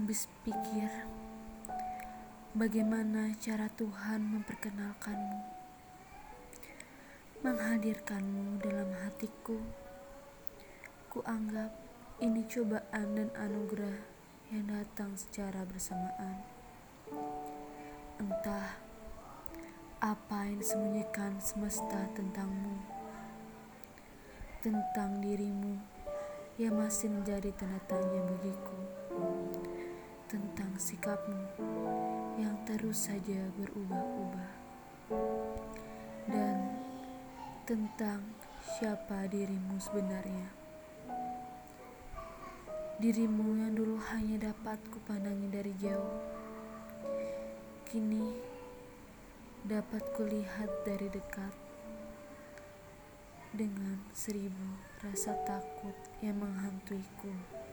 habis pikir bagaimana cara Tuhan memperkenalkanmu, menghadirkanmu dalam hatiku. Kuanggap ini cobaan dan anugerah yang datang secara bersamaan. Entah apa yang disembunyikan semesta tentangmu, tentang dirimu yang masih menjadi tanda tanya bagiku, tentang sikapmu yang terus saja berubah-ubah, dan tentang siapa dirimu sebenarnya. Dirimu yang dulu hanya dapat kupandangi dari jauh, kini dapat kulihat dari dekat, dengan 1000 rasa takut yang menghantuiku.